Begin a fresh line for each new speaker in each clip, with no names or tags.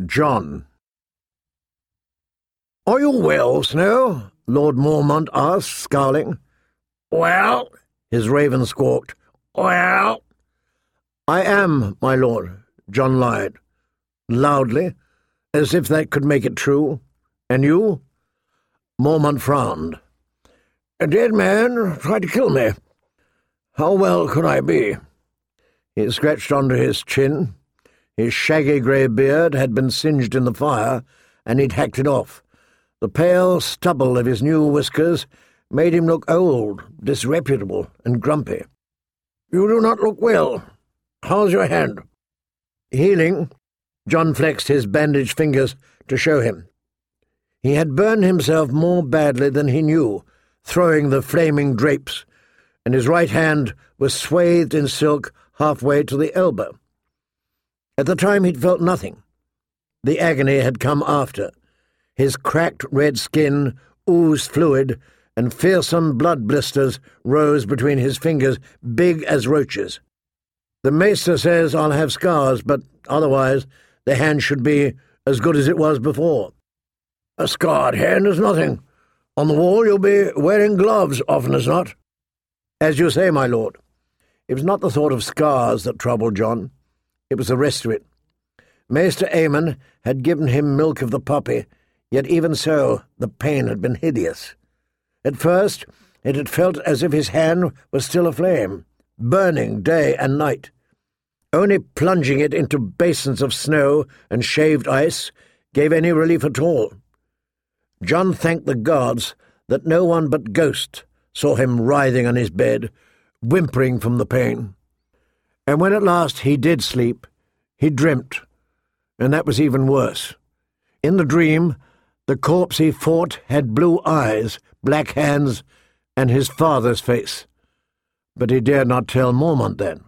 John. "Are you well, Snow?" Lord Mormont asked, scowling.
"Well?"
his raven squawked.
"Well?"
"I am, my lord," John lied, loudly, as if that could make it true. "And you?" Mormont frowned.
"A dead man tried to kill me. How well could I be?"
He scratched under his chin. His shaggy grey beard had been singed in the fire, and he'd hacked it off. The pale stubble of his new whiskers made him look old, disreputable, and grumpy.
"You do not look well. How's your hand?"
"Healing." John flexed his bandaged fingers to show him. He had burned himself more badly than he knew, throwing the flaming drapes, and his right hand was swathed in silk halfway to the elbow. At the time he'd felt nothing. The agony had come after. His cracked red skin oozed fluid, and fearsome blood blisters rose between his fingers, big as roaches. "The maester says I'll have scars, but otherwise the hand should be as good as it was before."
"A scarred hand is nothing. On the wall you'll be wearing gloves, often as not."
"As you say, my lord." It was not the thought of scars that troubled John. It was the rest of it. Maester Aemon had given him milk of the poppy, yet even so the pain had been hideous. At first it had felt as if his hand was still aflame, burning day and night. Only plunging it into basins of snow and shaved ice gave any relief at all. John thanked the gods that no one but Ghost saw him writhing on his bed, whimpering from the pain. And when at last he did sleep, he dreamt, and that was even worse. In the dream, the corpse he fought had blue eyes, black hands, and his father's face. But he dared not tell Mormont then.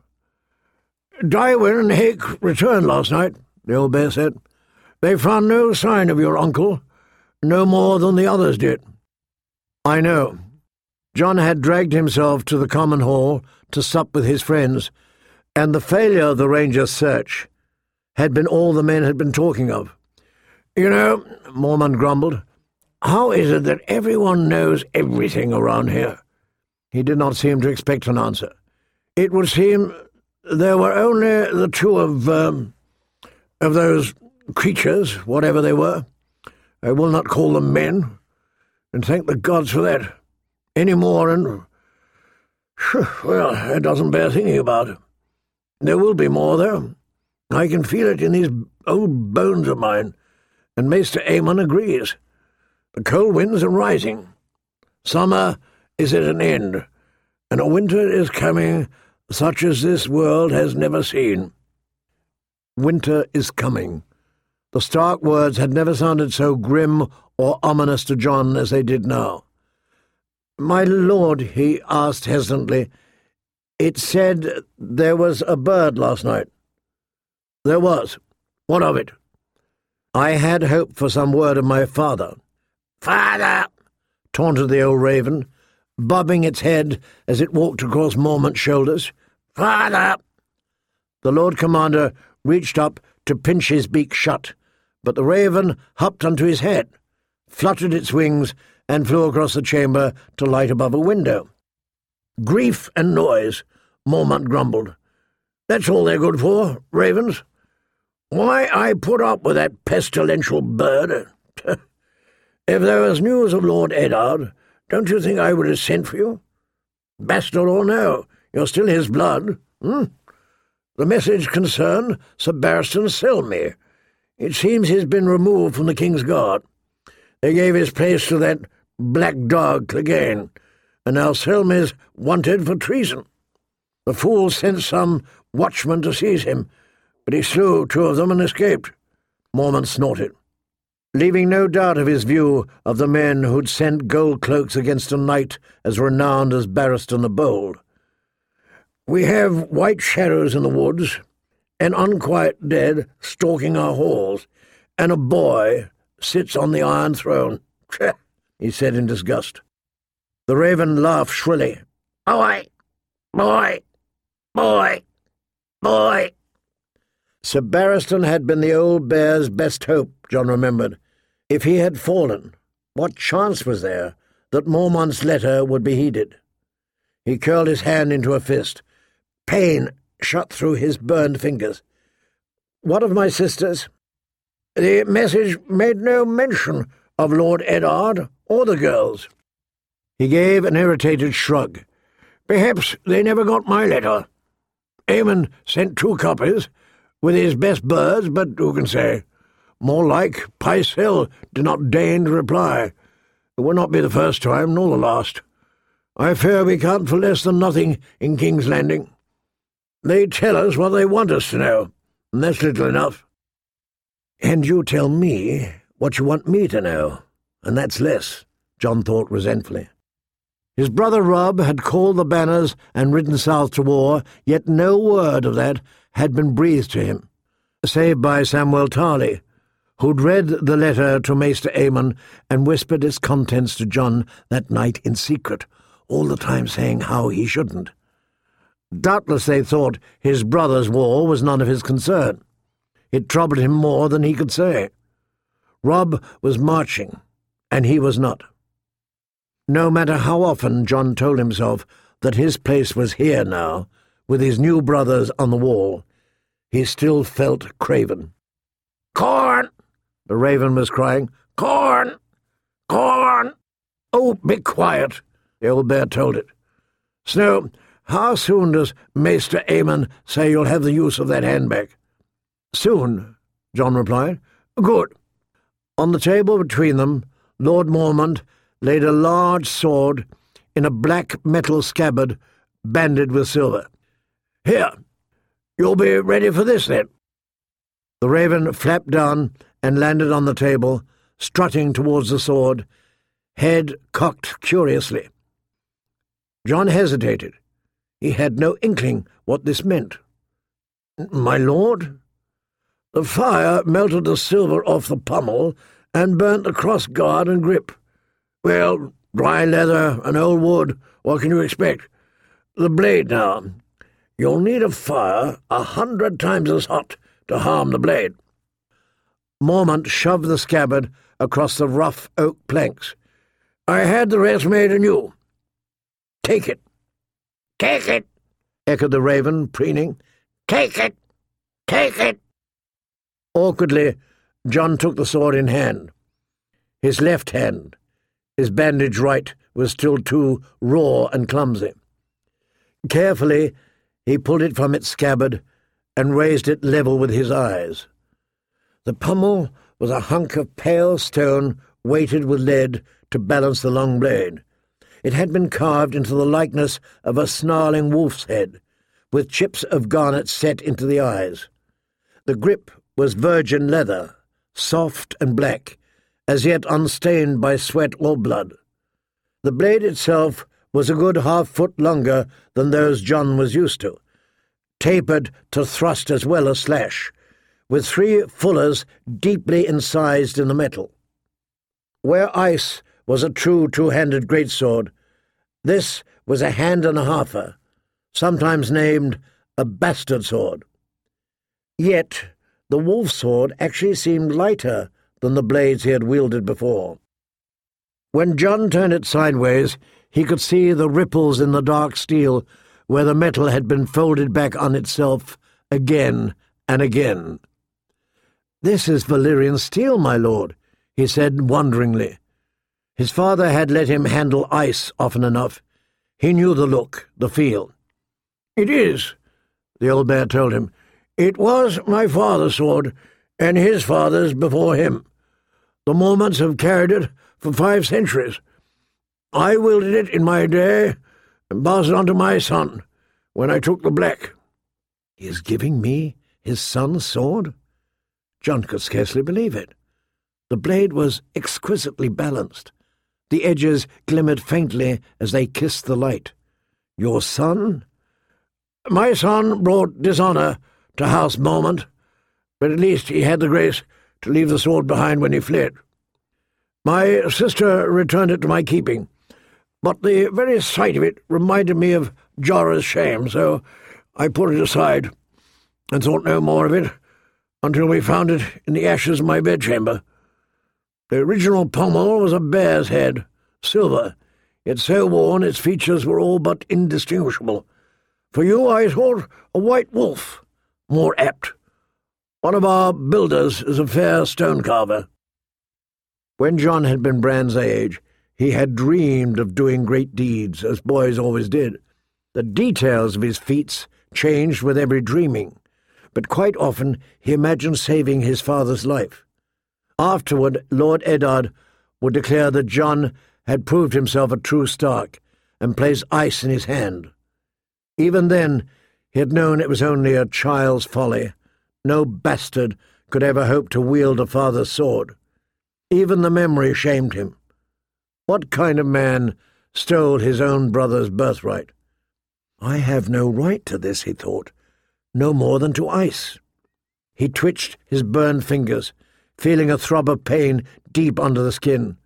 "Dywyn and Hake returned last night," the old bear said. "They found no sign of your uncle, no more than the others did."
"I know." John had dragged himself to the common hall to sup with his friends, and the failure of the Rangers' search had been all the men had been talking of.
"You know,"
Mormont grumbled,
"how is it that everyone knows everything around here?"
He did not seem to expect an answer.
"It would seem there were only the two of those creatures, whatever they were. I will not call them men, and thank the gods for that. Any more, and well, it doesn't bear thinking about. There will be more, though. I can feel it in these old bones of mine, and Maester Aemon agrees. The cold winds are rising. Summer is at an end, and a winter is coming such as this world has never seen."
Winter is coming. The stark words had never sounded so grim or ominous to John as they did now. "My lord," he asked hesitantly, "it said there was a bird last night."
"There was. What of it?"
"I had hoped for some word of my father."
"Father!"
taunted the old raven, bobbing its head as it walked across Mormont's shoulders.
"Father!"
The Lord Commander reached up to pinch his beak shut, but the raven hopped onto his head, fluttered its wings, and flew across the chamber to light above a window.
"Grief and noise," Mormont grumbled. "That's all they're good for, ravens. Why I put up with that pestilential bird? If there was news of Lord Eddard, don't you think I would have sent for you? Bastard or no, you're still his blood. The message concerned Sir Barristan Selmy. It seems he's been removed from the King's Guard. They gave his place to that black dog Clegane, and now Selmy's wanted for treason. The fool sent some watchman to seize him, but he slew two of them and escaped."
Mormont snorted, leaving no doubt of his view of the men who'd sent gold cloaks against a knight as renowned as Barristan the Bold.
"We have white shadows in the woods, an unquiet dead stalking our halls, and a boy sits on the Iron Throne," he said in disgust.
The raven laughed shrilly.
"Boy! Boy! Boy! Boy!"
Sir Barristan had been the old bear's best hope, John remembered. If he had fallen, what chance was there that Mormont's letter would be heeded? He curled his hand into a fist. Pain shot through his burned fingers. "What of my sisters?" "The message made no mention of Lord Eddard or the girls." He gave an irritated shrug. "Perhaps they never got my letter. Eamon sent 2 copies, with his best birds, but who can say? More like Pycelle did not deign to reply. It will not be the first time, nor the last. I fear we can't for less than nothing in King's Landing. They tell us what they want us to know, and that's little enough." "And you tell me what you want me to know, and that's less," John thought resentfully. His brother Rob had called the banners and ridden south to war, yet no word of that had been breathed to him, save by Samuel Tarley, who'd read the letter to Maester Aemon and whispered its contents to John that night in secret, all the time saying how he shouldn't. Doubtless they thought his brother's war was none of his concern. It troubled him more than he could say. Rob was marching, and he was not. No matter how often John told himself that his place was here now, with his new brothers on the wall, he still felt craven. "Corn!" the raven was crying. "Corn! Corn!" "Oh, be quiet," the old bear told it. "Snow, how soon does Maester Aemon say you'll have the use of that hand back?" "Soon," John replied. "Good." On the table between them, Lord Mormont laid a large sword in a black metal scabbard banded with silver. "Here, you'll be ready for this, then." The raven flapped down and landed on the table, strutting towards the sword, head cocked curiously. John hesitated. He had no inkling what this meant. "My lord?" "The fire melted the silver off the pommel and burnt the cross-guard and grip. Well, dry leather and old wood, what can you expect? The blade now. You'll need a fire 100 times as hot to harm the blade." Mormont shoved the scabbard across the rough oak planks. "I had the rest made anew. Take it." "Take it," echoed the raven, preening. "Take it! Take it!" Awkwardly, John took the sword in hand. His left hand, his bandaged right, was still too raw and clumsy. Carefully, he pulled it from its scabbard and raised it level with his eyes. The pommel was a hunk of pale stone weighted with lead to balance the long blade. It had been carved into the likeness of a snarling wolf's head, with chips of garnet set into the eyes. The grip was virgin leather, soft and black, as yet unstained by sweat or blood. The blade itself was a good half-foot longer than those John was used to, tapered to thrust as well as slash, with 3 fullers deeply incised in the metal. Where ice was a true two-handed greatsword, this was a hand and a halfer, sometimes named a bastard sword. Yet the wolf sword actually seemed lighter than the blades he had wielded before. When John turned it sideways, he could see the ripples in the dark steel where the metal had been folded back on itself again and again. "This is Valyrian steel, my lord," he said wonderingly. His father had let him handle ice often enough. He knew the look, the feel. "It is," the old bear told him. "It was my father's sword, and his father's before him. The Mormonts have carried it for 5 centuries. I wielded it in my day and passed it on to my son when I took the black." "He is giving me his son's sword?" John could scarcely believe it. The blade was exquisitely balanced. The edges glimmered faintly as they kissed the light. "Your son?" "My son brought dishonour to House Mormont, but at least he had the grace to leave the sword behind when he fled. My sister returned it to my keeping, but the very sight of it reminded me of Jorah's shame, so I put it aside and thought no more of it
until we found it in the ashes of my bedchamber. The original pommel was a bear's head, silver, yet so worn its features were all but indistinguishable. For you I thought a white wolf, more apt. One of our builders is a fair stone-carver." When John had been Bran's age, he had dreamed of doing great deeds, as boys always did. The details of his feats changed with every dreaming, but quite often he imagined saving his father's life. Afterward, Lord Eddard would declare that John had proved himself a true Stark and placed ice in his hand. Even then, he had known it was only a child's folly. No bastard could ever hope to wield a father's sword. Even the memory shamed him. What kind of man stole his own brother's birthright? "I have no right to this," he thought, "no more than to ice." He twitched his burned fingers, feeling a throb of pain deep under the skin.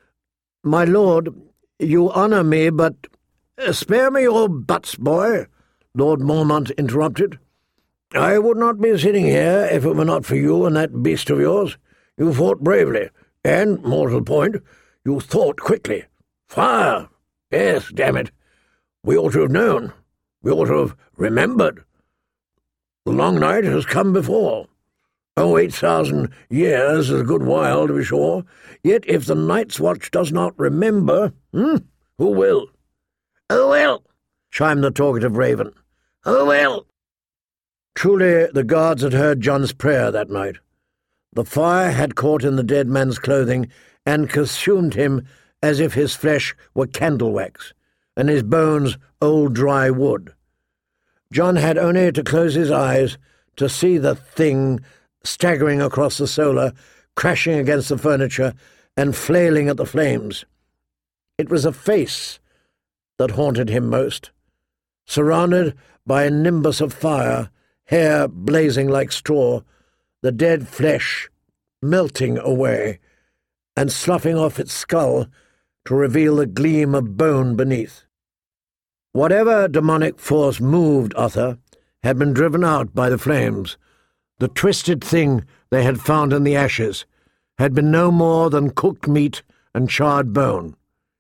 "My lord, you honour me, but—" "Spare me your buts, boy," Lord Mormont interrupted. "I would not be sitting here if it were not for you and that beast of yours. You fought bravely, and, more to the point, you thought quickly. Fire! Yes, damn it. We ought to have known. We ought to have remembered. The long night has come before. 8,000 years is a good while, to be sure. Yet if the Night's Watch does not remember, who will?" "Who will?" chimed the talkative raven. "Who will?" Truly, the guards had heard John's prayer that night. The fire had caught in the dead man's clothing and consumed him as if his flesh were candle wax, and his bones old dry wood. John had only to close his eyes to see the thing staggering across the solar, crashing against the furniture, and flailing at the flames. It was a face that haunted him most, surrounded by a nimbus of fire, hair blazing like straw, the dead flesh melting away, and sloughing off its skull to reveal the gleam of bone beneath. Whatever demonic force moved Uther had been driven out by the flames. The twisted thing they had found in the ashes had been no more than cooked meat and charred bone.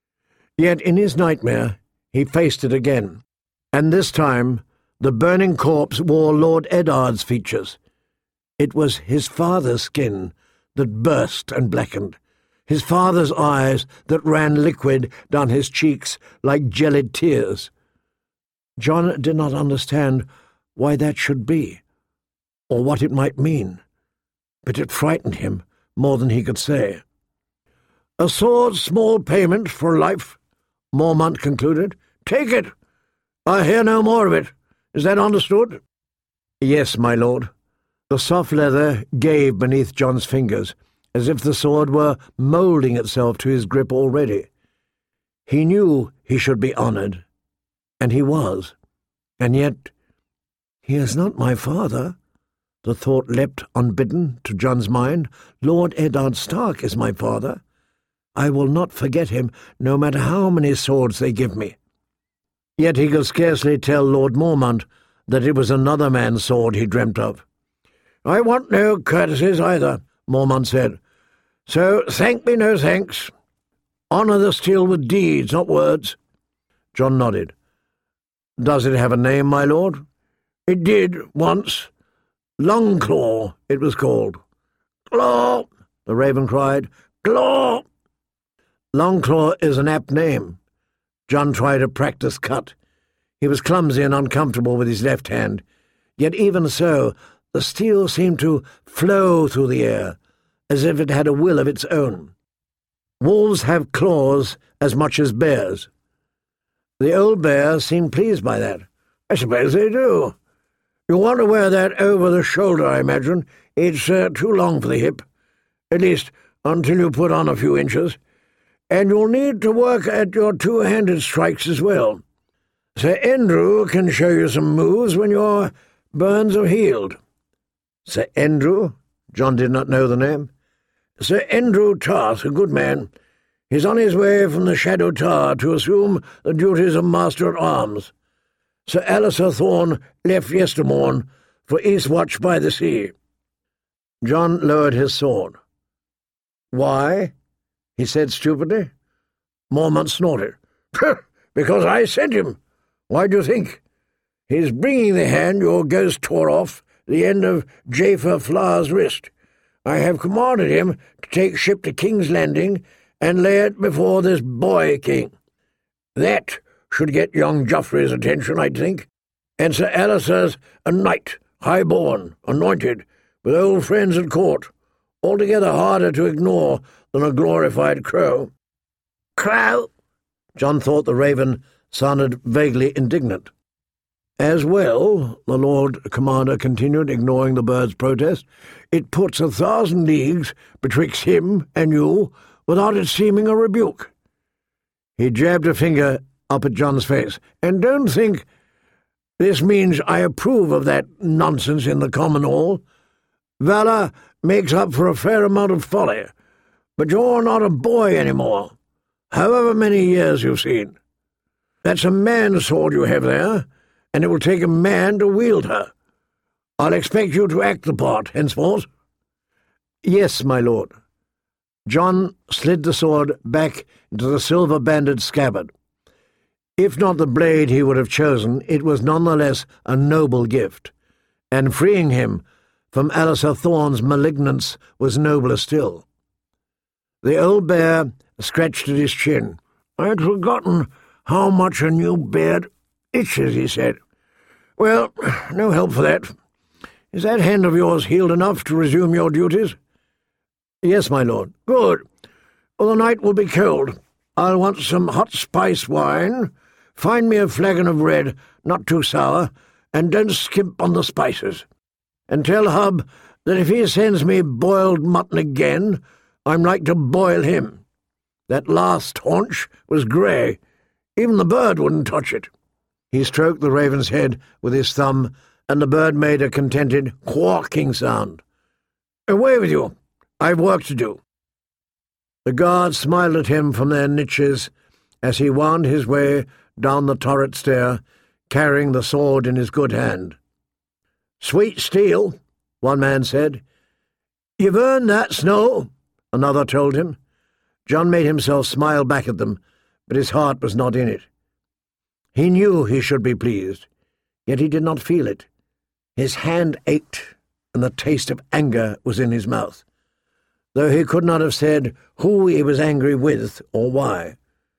Yet in his nightmare he faced it again, and this time the burning corpse wore Lord Eddard's features. It was his father's skin that burst and blackened, his father's eyes that ran liquid down his cheeks like gelid tears. John did not understand why that should be, or what it might mean, but it frightened him more than he could say. "A sword's small payment for life," Mormont concluded. "Take it. I hear no more of it. Is that understood?" "Yes, my lord." The soft leather gave beneath John's fingers, as if the sword were moulding itself to his grip already. He knew he should be honoured, and he was. And yet, he is not my father. The thought leapt unbidden to John's mind. Lord Eddard Stark is my father. I will not forget him, no matter how many swords they give me. Yet he could scarcely tell Lord Mormont that it was another man's sword he dreamt of. "I want no courtesies either," Mormont said. "So thank me no thanks. Honour the steel with deeds, not words." John nodded. "Does it have a name, my lord?" "It did, once. Longclaw, it was called." "Claw!" the raven cried. "Claw!" Longclaw is an apt name. John tried a practice cut. He was clumsy and uncomfortable with his left hand, yet even so the steel seemed to flow through the air, as if it had a will of its own. Wolves have claws as much as bears. The old bear seemed pleased by that. "I suppose they do. You want to wear that over the shoulder, I imagine. It's too long for the hip, at least until you put on a few inches. And you'll need to work at your two-handed strikes as well. Sir Andrew can show you some moves when your burns are healed." "Sir Andrew?" John did not know the name. "Sir Andrew Tarth, a good man. He's on his way from the Shadow Tower to assume the duties of Master-at-Arms. Sir Alistair Thorne left yestermorn for Eastwatch by the Sea."
John lowered his sword. "Why?" he said stupidly.
Mormont snorted. "Because I sent him. Why do you think? He's bringing the hand your ghost tore off the end of Jafer Flower's wrist. I have commanded him to take ship to King's Landing and lay it before this boy king. That should get young Joffrey's attention, I'd think. And Sir Alistair's a knight, high-born, anointed, with old friends at court, altogether harder to ignore than a glorified crow."
"Crow?" John thought the raven sounded vaguely indignant. "As well," the Lord Commander continued, ignoring the bird's protest, "it puts 1,000 leagues betwixt him and you without it seeming a rebuke." He jabbed a finger up at John's face. "And don't think this means I approve of that nonsense in the common hall. Valour makes up for a fair amount of folly, but you're not a boy any more, however many years you've seen. That's a man's sword you have there, and it will take a man to wield her. I'll expect you to act the part henceforth." "Yes, my lord." John slid the sword back into the silver-banded scabbard. If not the blade he would have chosen, it was none the less a noble gift, and freeing him from Alistair Thorne's malignance was nobler still. The old bear scratched at his chin. "I'd forgotten how much a new beard itches," he said. "Well, no help for that. Is that hand of yours healed enough to resume your duties?" "Yes, my lord." "Good. Well, the night will be cold. I'll want some hot spice wine. Find me a flagon of red, not too sour, and don't skimp on the spices. And tell Hub that if he sends me boiled mutton again, I'm like to boil him. That last haunch was grey. Even the bird wouldn't touch it." He stroked the raven's head with his thumb, and the bird made a contented quawking sound. "Away with you. I've work to do." The guards smiled at him from their niches as he wound his way down the turret stair, carrying the sword in his good hand. "Sweet steel," one man said. "You've earned that, Snow," another told him. John made himself smile back at them, but his heart was not in it. He knew he should be pleased, yet he did not feel it. His hand ached, and the taste of anger was in his mouth, though he could not have said who he was angry with or why.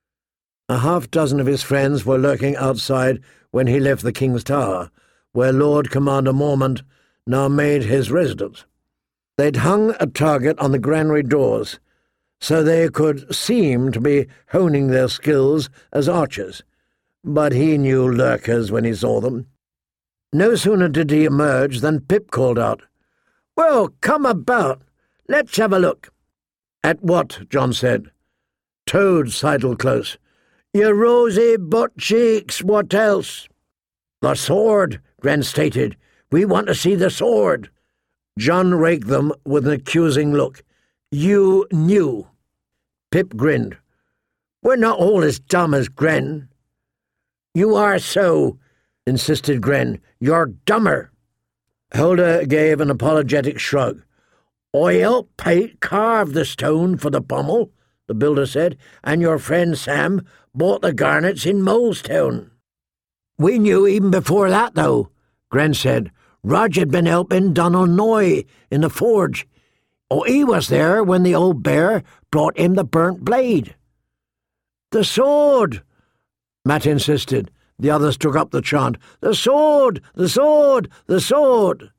A half-dozen of his friends were lurking outside when he left the King's Tower, where Lord Commander Mormont now made his residence. They'd hung a target on the granary doors, so they could seem to be honing their skills as archers, but he knew lurkers when he saw them. No sooner did he emerge than Pip called out, "Well, come about. Let's have a look." "At what?" John said. Toad sidled close. "Your rosy butt cheeks, what else?" "The sword," Gren stated. "We want to see the sword." John raked them with an accusing look. "You knew." Pip grinned. "We're not all as dumb as Gren." "You are so," insisted Gren. "You're dumber." Hulda gave an apologetic shrug. "I helped Pate carve the stone for the pommel," the builder said, "and your friend Sam bought the garnets in Molestown." "We knew even before that, though," Gren said. "Rog had been helping Donald Noy in the forge. Oh, he was there when the old bear brought him the burnt blade." "The sword," Matt insisted. The others took up the chant. "The sword! The sword! The sword!"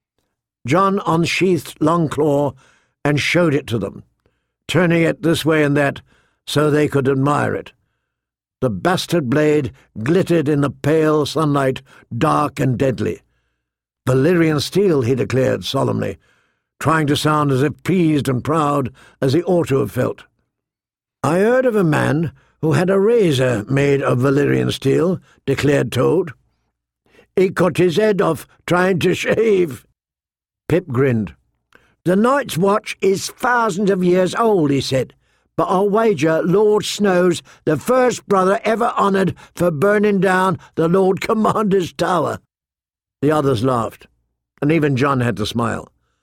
John unsheathed Longclaw and showed it to them, turning it this way and that so they could admire it. The bastard blade glittered in the pale sunlight, dark and deadly. "Valyrian steel," he declared solemnly, trying to sound as if pleased and proud as he ought to have felt. "I heard of a man who had a razor made of Valyrian steel," declared Toad. "He cut his head off trying to shave." Pip grinned. "The Night's Watch is thousands of years old," he said, "but I'll wager Lord Snow's the first brother ever honoured for burning down the Lord Commander's tower." The others laughed, and even John had to smile.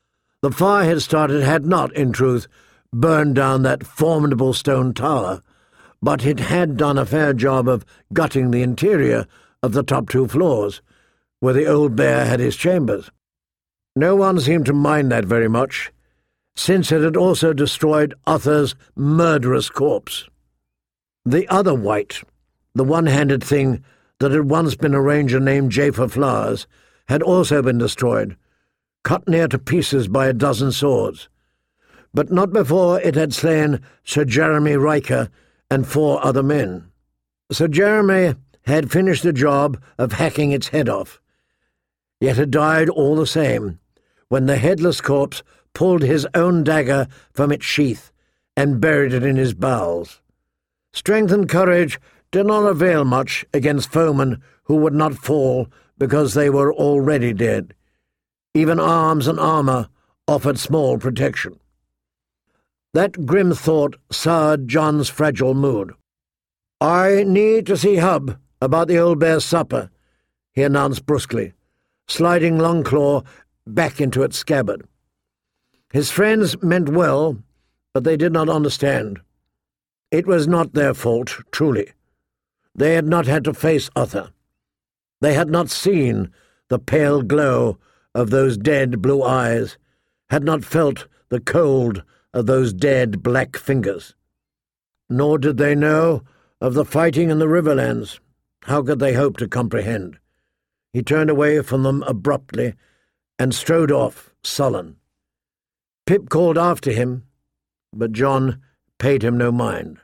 The fire had started had not, in truth, burned down that formidable stone tower, but it had done a fair job of gutting the interior of the top 2 floors, where the old bear had his chambers. No one seemed to mind that very much, since it had also destroyed Uther's murderous corpse. The other wight, the one-handed thing that had once been a ranger named Jafer Flowers, had also been destroyed, cut near to pieces by a dozen swords, but not before it had slain Sir Jeremy Riker and 4 other men. Sir Jeremy had finished the job of hacking its head off, yet had died all the same when the headless corpse pulled his own dagger from its sheath and buried it in his bowels. Strength and courage did not avail much against foemen who would not fall because they were already dead. Even arms and armour offered small protection. That grim thought soured John's fragile mood. "I need to see Hub about the old bear's supper," he announced brusquely, sliding Longclaw back into its scabbard. His friends meant well, but they did not understand. It was not their fault, truly. They had not had to face Uther. They had not seen the pale glow of those dead blue eyes, had not felt the cold of those dead black fingers. Nor did they know of the fighting in the Riverlands. How could they hope to comprehend? He turned away from them abruptly and strode off, sullen. Pip called after him, but John paid him no mind.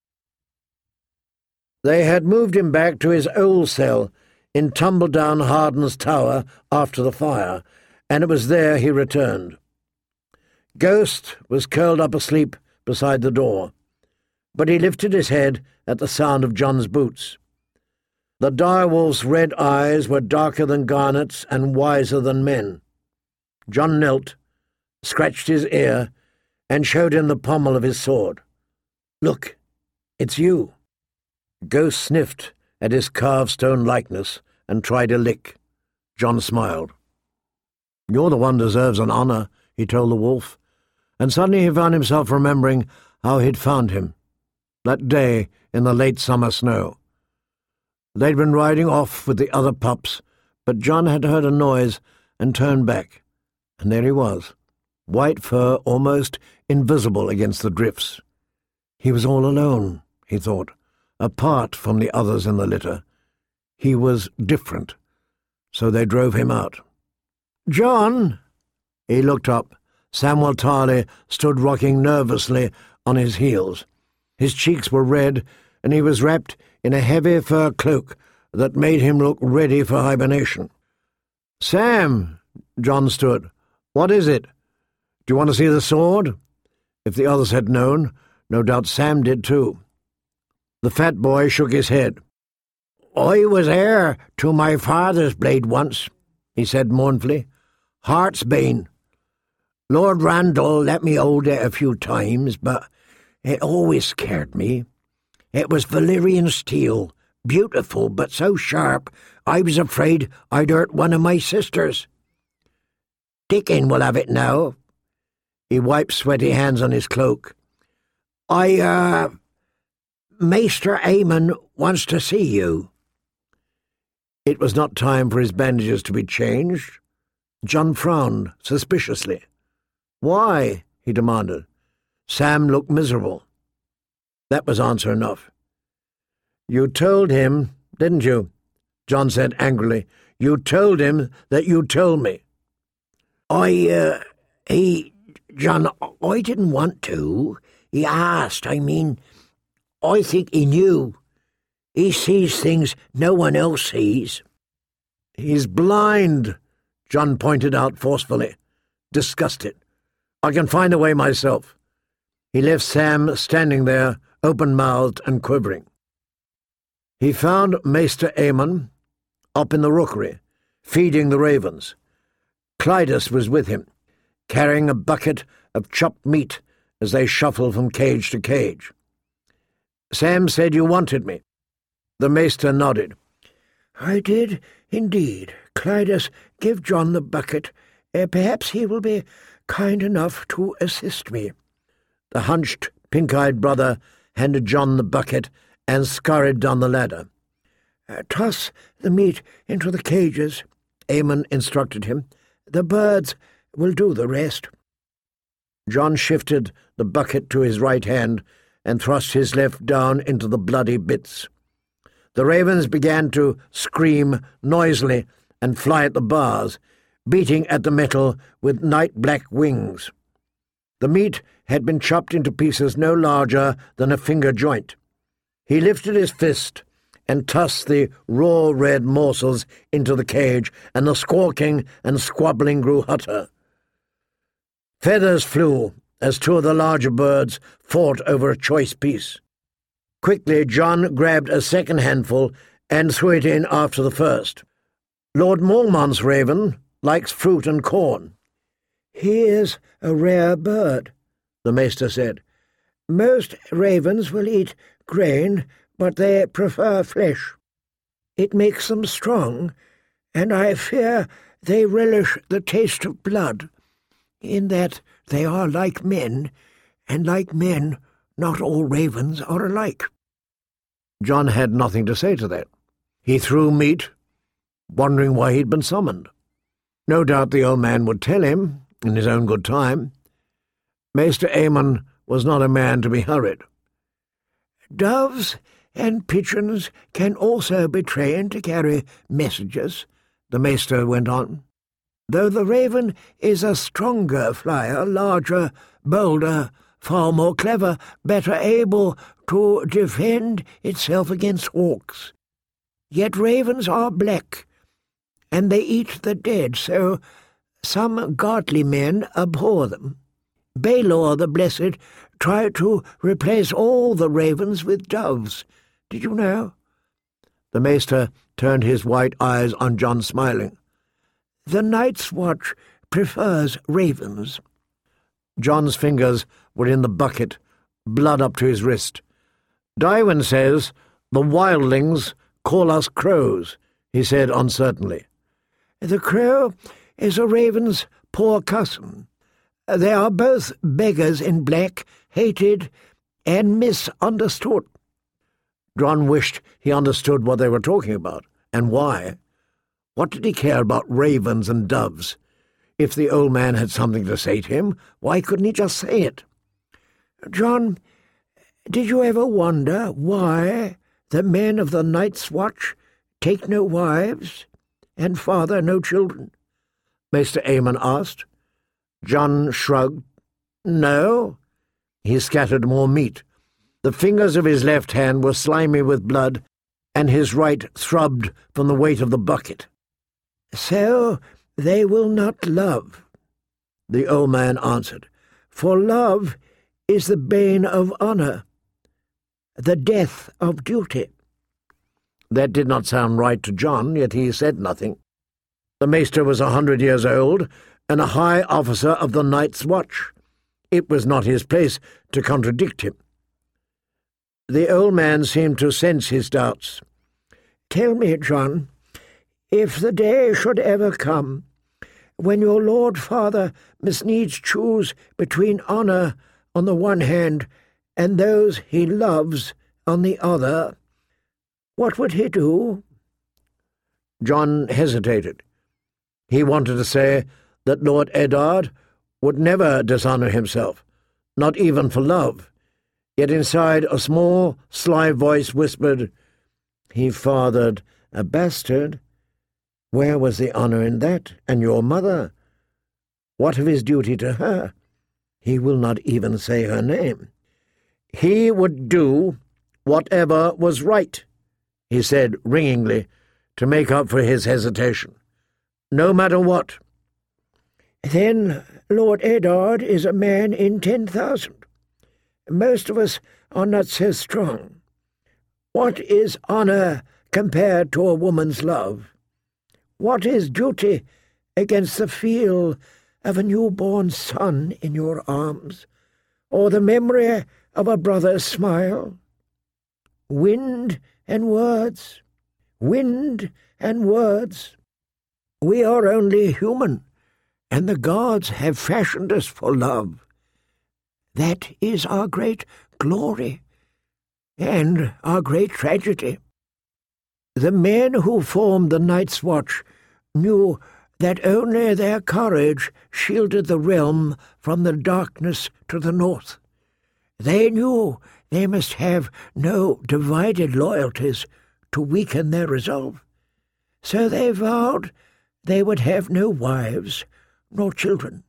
They had moved him back to his old cell in tumble-down Harden's tower after the fire, and it was there he returned. Ghost was curled up asleep beside the door, but he lifted his head at the sound of John's boots. The direwolf's red eyes were darker than garnets and wiser than men. John knelt, scratched his ear, and showed him the pommel of his sword. "Look, it's you." Ghost sniffed at his carved stone likeness and tried a lick. John smiled. "You're the one who deserves an honour," he told the wolf, and suddenly he found himself remembering how he'd found him, that day in the late summer snow. They'd been riding off with the other pups, but John had heard a noise and turned back, and there he was, white fur almost invisible against the drifts. He was all alone, he thought, apart from the others in the litter. He was different, so they drove him out. "John!" He looked up. Samuel Tarley stood rocking nervously on his heels. His cheeks were red, and he was wrapped in a heavy fur cloak that made him look ready for hibernation. "Sam!" John stood. "What is it? Do you want to see the sword?" If the others had known, no doubt Sam did too. The fat boy shook his head. "I was heir to my father's blade once," he said mournfully. "Heartsbane. Lord Randall let me hold it a few times, but it always scared me. It was Valyrian steel, beautiful but so sharp I was afraid I'd hurt one of my sisters. Dickon will have it now." He wiped sweaty hands on his cloak. Maester Aemon wants to see you." It was not time for his bandages to be changed. John frowned suspiciously. "Why?" he demanded. Sam looked miserable. That was answer enough. "You told him, didn't you?" John said angrily. "You told him that you told me."
John, I didn't want to. He asked, I think he knew. He sees things no one else sees."
"He's blind," John pointed out forcefully, disgusted. "I can find a way myself." He left Sam standing there, open-mouthed and quivering. He found Maester Aemon up in the rookery, feeding the ravens. Clydas was with him, carrying a bucket of chopped meat as they shuffled from cage to cage. "Sam said you wanted me." The maester nodded.
"I did indeed. Clydas, give John the bucket. Perhaps he will be
kind enough to assist me." The hunched, pink-eyed brother handed John the bucket and scurried down the ladder. "Toss the meat into the cages," Eamon instructed him. "The birds will do the rest." John shifted the bucket to his right hand and thrust his left down into the bloody bits. The ravens began to scream noisily and fly at the bars, beating at the metal with night-black wings. The meat had been chopped into pieces no larger than a finger joint. He lifted his fist and tossed the raw red morsels into the cage, and the squawking and squabbling grew hotter. Feathers flew as two of the larger birds fought over a choice piece. Quickly John grabbed a second handful and threw it in after the first. "Lord Mormont's raven likes fruit and corn." "He is a rare bird," the maester said. "Most ravens will eat grain, but they prefer flesh. It makes them strong, and I fear they relish the taste of blood, in that they are like men, and like men not all ravens are alike." John had nothing to say to that. He threw meat, wondering why he'd been summoned. No doubt the old man would tell him, in his own good time. Maester Eamon was not a man to be hurried. "Doves and pigeons can also be trained to carry messages," the maester went on. "Though the raven is a stronger flyer, larger, bolder, far more clever, better able to defend itself against hawks. Yet ravens are black, and they eat the dead, so some godly men abhor them. Balor the Blessed tried to replace all the ravens with doves. Did you know?" The maester turned his white eyes on John, smiling. "The Night's Watch prefers ravens." John's fingers were in the bucket, blood up to his wrist. "Daiwyn says the wildlings call us crows," he said uncertainly. "The crow is a raven's poor cousin. They are both beggars in black, hated and misunderstood." John wished he understood what they were talking about, and why. What did he care about ravens and doves? If the old man had something to say to him, why couldn't he just say it? "John, did you ever wonder why the men of the Night's Watch take no wives and father no children?" Maester Eamon asked. John shrugged. "No." He scattered more meat. The fingers of his left hand were slimy with blood, and his right throbbed from the weight of the bucket. "So they will not love," the old man answered, "for love is the bane of honour, the death of duty." That did not sound right to John, yet he said nothing. The maester was 100 years old, and a high officer of the Night's Watch. It was not his place to contradict him. The old man seemed to sense his doubts. "Tell me, John, if the day should ever come when your Lord Father must needs choose between honour on the one hand and those he loves on the other, what would he do?" John hesitated. He wanted to say that Lord Eddard would never dishonour himself, not even for love. Yet inside a small, sly voice whispered, "He fathered a bastard. Where was the honour in that? And your mother? What of his duty to her? He will not even say her name." "He would do whatever was right," he said ringingly, to make up for his hesitation. "No matter what." "Then Lord Eddard is a man in 10,000. Most of us are not so strong. What is honour compared to a woman's love? What is duty against the feel of a newborn son in your arms, or the memory of a brother's smile? Wind and words, wind and words. We are only human,
and the gods have fashioned us for love. That is our great glory and our great tragedy. The men who formed the Night's Watch knew that only their courage shielded the realm from the darkness to the north. They knew they must have no divided loyalties to weaken their resolve. So they vowed they would have no wives nor children.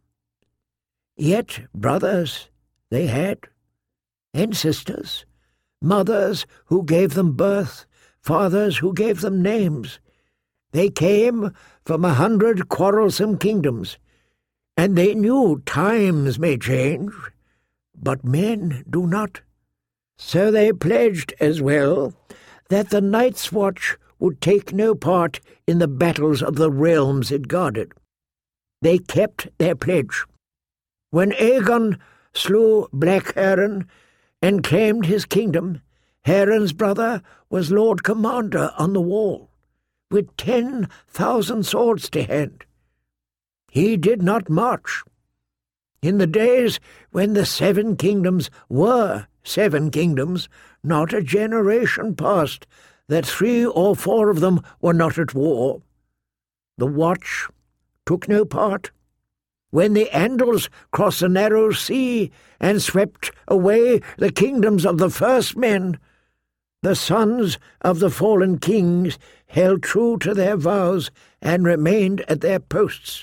Yet brothers they had, and sisters, mothers who gave them birth, fathers who gave them names. They came from 100 quarrelsome kingdoms, and they knew times may change, but men do not. So they pledged as well that the Night's Watch would take no part in the battles of the realms it guarded. They kept their pledge. When Aegon slew Black Heron and claimed his kingdom, Heron's brother was Lord Commander on the wall, with 10,000 swords to hand. He did not march. In the days when the 7 kingdoms were 7 kingdoms, not a generation passed that 3 or 4 of them were not at war. The Watch took no part. When the Andals crossed the narrow sea and swept away the kingdoms of the first men, the sons of the fallen kings held true to their vows and remained at their posts.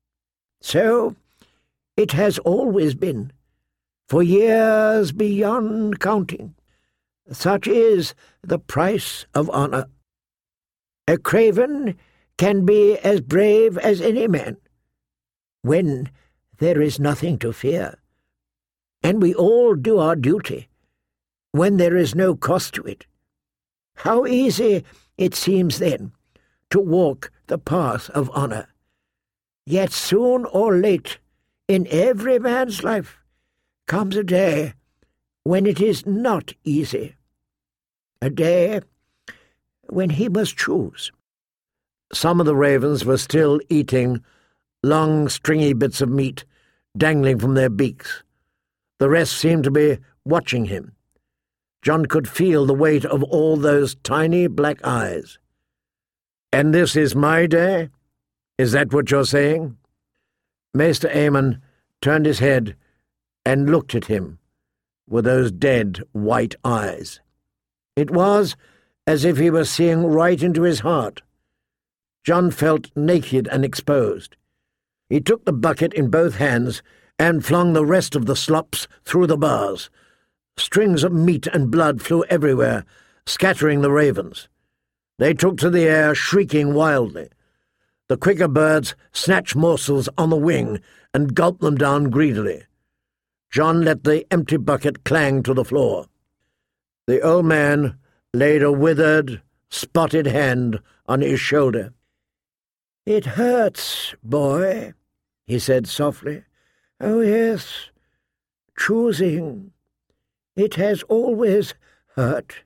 So it has always been, for years beyond counting. Such is the price of honour. A craven can be as brave as any man, when there is nothing to fear, and we all do our duty when there is no cost to it. How easy it seems then to walk the path of honour. Yet soon or late in every man's life comes a day when it is not easy, a day when he must choose.
Some of the ravens were still eating long, stringy bits of meat dangling from their beaks. The rest seemed to be watching him. Jon could feel the weight of all those tiny black eyes. "And this is my day? Is that what you're saying?" Maester Aemon turned his head and looked at him with those dead white eyes. It was as if he were seeing right into his heart. Jon felt naked and exposed. He took the bucket in both hands and flung the rest of the slops through the bars. Strings of meat and blood flew everywhere, scattering the ravens. They took to the air, shrieking wildly. The quicker birds snatched morsels on the wing and gulped them down greedily. Jon let the empty bucket clang to the floor. The old man laid a withered, spotted hand on his shoulder. "It hurts, boy," he said softly. "Oh, yes, choosing. It has always hurt,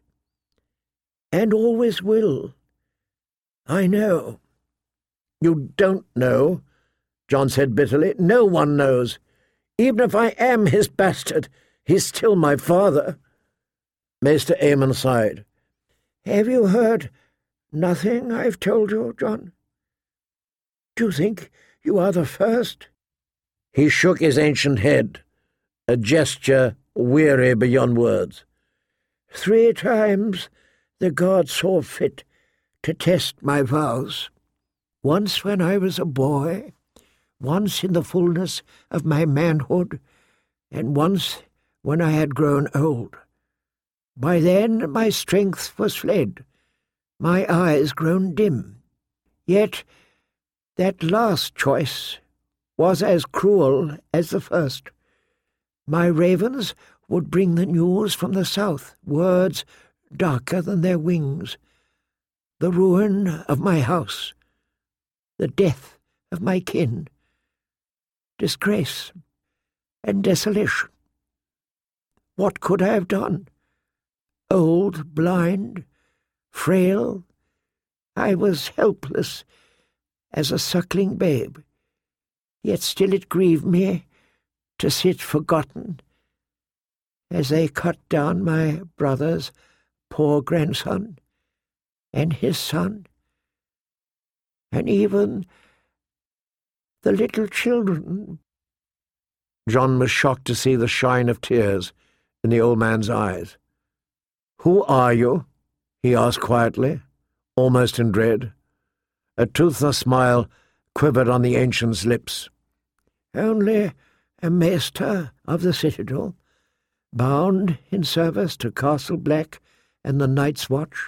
and always will. I know." "You don't know," Jon said bitterly. "No one knows. Even if I am his bastard, he's still my father." Maester Aemon sighed. "Have you heard nothing I've told you, Jon? Do you think you are the first?" He shook his ancient head, a gesture weary beyond words. 3 times the gods saw fit to test my vows. Once when I was a boy, once in the fullness of my manhood, and once when I had grown old. By then my strength was fled, my eyes grown dim. Yet that last choice was as cruel as the first. My ravens would bring the news from the south, words darker than their wings, the ruin of my house, the death of my kin, disgrace and desolation. What could I have done? Old, blind, frail, I was helpless as a suckling babe. Yet still it grieved me to sit forgotten, as they cut down my brother's poor grandson, and his son, and even the little children." John was shocked to see the shine of tears in the old man's eyes. "Who are you?" he asked quietly, almost in dread. A toothless smile quivered on the ancient's lips. "Only a maester of the citadel, bound in service to Castle Black and the Night's Watch.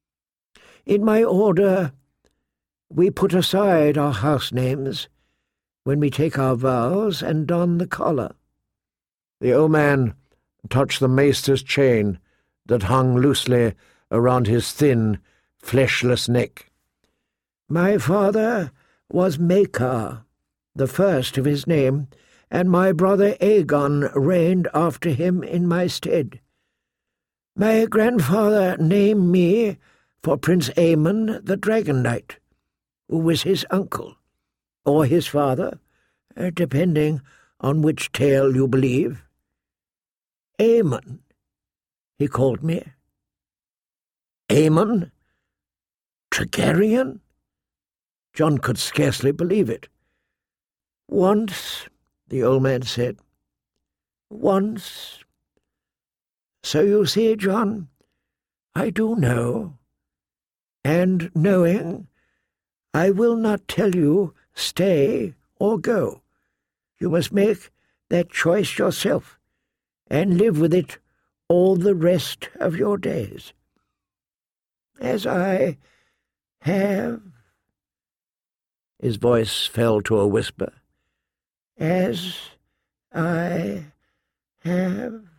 In my order, we put aside our house names when we take our vows and don the collar." The old man touched the maester's chain that hung loosely around his thin, fleshless neck. "My father was Makar, the first of his name, and my brother Aegon reigned after him in my stead. My grandfather named me for Prince Aemon the Dragon Knight, who was his uncle, or his father, depending on which tale you believe. Aemon, he called me." "Aemon? Targaryen?" John could scarcely believe it. "Once," the old man said. "Once. So you see, John, I do know. And knowing, I will not tell you stay or go. You must make that choice yourself and live with it all the rest of your days. As I have," his voice fell to a whisper, "as I have."